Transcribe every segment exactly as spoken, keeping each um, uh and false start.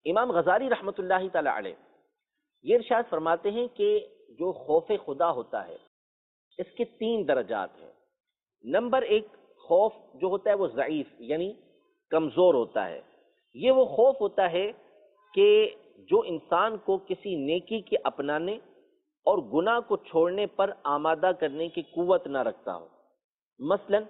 امام غزالی رحمۃ اللہ تعالی علیہ یہ ارشاد فرماتے ہیں کہ جو خوف خدا ہوتا ہے اس کے تین درجات ہیں۔ نمبر ایک، خوف جو ہوتا ہے وہ ضعیف یعنی کمزور ہوتا ہے۔ یہ وہ خوف ہوتا ہے کہ جو انسان کو کسی نیکی کے اپنانے اور گناہ کو چھوڑنے پر آمادہ کرنے کی قوت نہ رکھتا ہو۔ مثلا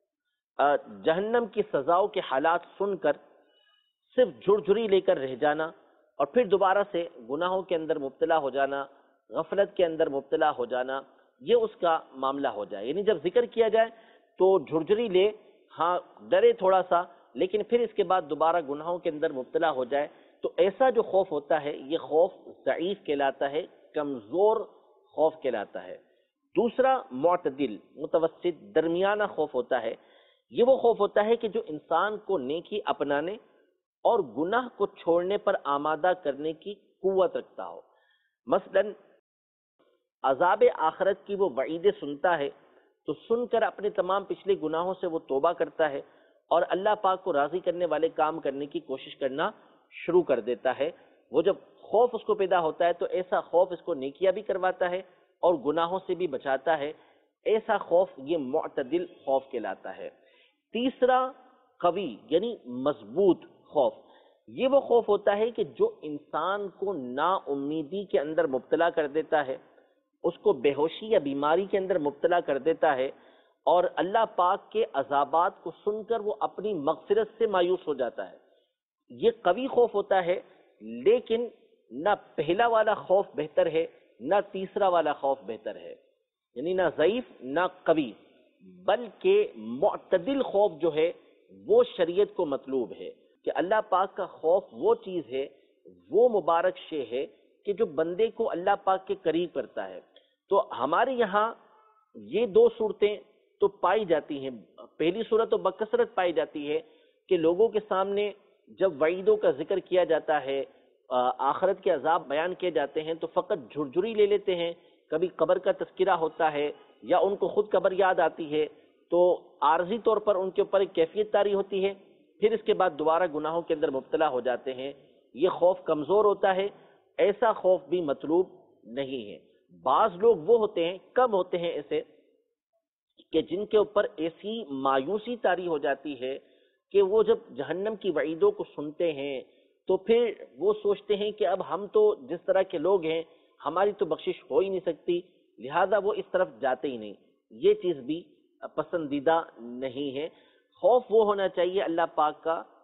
جہنم کی سزاؤں کے حالات سن کر صرف جھرجھری لے کر رہ جانا اور پھر دوبارہ سے گناہوں کے اندر مبتلا ہو جانا، غفلت کے اندر مبتلا ہو جانا، یہ اس کا معاملہ ہو جائے۔ یعنی جب ذکر کیا جائے تو جھرجھری لے، ہاں ڈرے تھوڑا سا، لیکن پھر اس کے بعد دوبارہ گناہوں کے اندر مبتلا ہو جائے، تو ایسا جو خوف ہوتا ہے یہ خوف ضعیف کہلاتا ہے، کمزور خوف کہلاتا ہے۔ دوسرا معتدل، متوسط، درمیانہ خوف ہوتا ہے۔ یہ وہ خوف ہوتا ہے کہ جو انسان کو نیکی اپنانے اور گناہ کو چھوڑنے پر آمادہ کرنے کی قوت رکھتا ہو۔ مثلا عذاب آخرت کی وہ وعیدیں سنتا ہے تو سن کر اپنے تمام پچھلے گناہوں سے وہ توبہ کرتا ہے اور اللہ پاک کو راضی کرنے والے کام کرنے کی کوشش کرنا شروع کر دیتا ہے۔ وہ جب خوف اس کو پیدا ہوتا ہے تو ایسا خوف اس کو نیکیاں بھی کرواتا ہے اور گناہوں سے بھی بچاتا ہے۔ ایسا خوف یہ معتدل خوف کہلاتا ہے۔ تیسرا قوی یعنی مضبوط خوف، یہ وہ خوف ہوتا ہے کہ جو انسان کو نا امیدی کے اندر مبتلا کر دیتا ہے، اس کو بے ہوشی یا بیماری کے اندر مبتلا کر دیتا ہے اور اللہ پاک کے عذابات کو سن کر وہ اپنی مغفرت سے مایوس ہو جاتا ہے۔ یہ قوی خوف ہوتا ہے، لیکن نہ پہلا والا خوف بہتر ہے نہ تیسرا والا خوف بہتر ہے، یعنی نہ ضعیف نہ قوی، بلکہ معتدل خوف جو ہے وہ شریعت کو مطلوب ہے کہ اللہ پاک کا خوف وہ چیز ہے، وہ مبارک شے ہے کہ جو بندے کو اللہ پاک کے قریب کرتا ہے۔ تو ہمارے یہاں یہ دو صورتیں تو پائی جاتی ہیں۔ پہلی صورت تو بکثرت پائی جاتی ہے کہ لوگوں کے سامنے جب وعیدوں کا ذکر کیا جاتا ہے، آخرت کے عذاب بیان کیے جاتے ہیں تو فقط جھرجھری لے لیتے ہیں۔ کبھی قبر کا تذکرہ ہوتا ہے یا ان کو خود قبر یاد آتی ہے تو عارضی طور پر ان کے اوپر ایک کیفیت طاری ہوتی ہے، پھر اس کے بعد دوبارہ گناہوں کے اندر مبتلا ہو جاتے ہیں۔ یہ خوف کمزور ہوتا ہے، ایسا خوف بھی مطلوب نہیں ہے۔ بعض لوگ وہ ہوتے ہیں، کم ہوتے ہیں ایسے، کہ جن کے اوپر ایسی مایوسی طاری ہو جاتی ہے کہ وہ جب جہنم کی وعیدوں کو سنتے ہیں تو پھر وہ سوچتے ہیں کہ اب ہم تو جس طرح کے لوگ ہیں ہماری تو بخشش ہو ہی نہیں سکتی، لہذا وہ اس طرف جاتے ہی نہیں۔ یہ چیز بھی پسندیدہ نہیں ہے۔ خوف وہ ہونا چاہیے اللہ پاک کا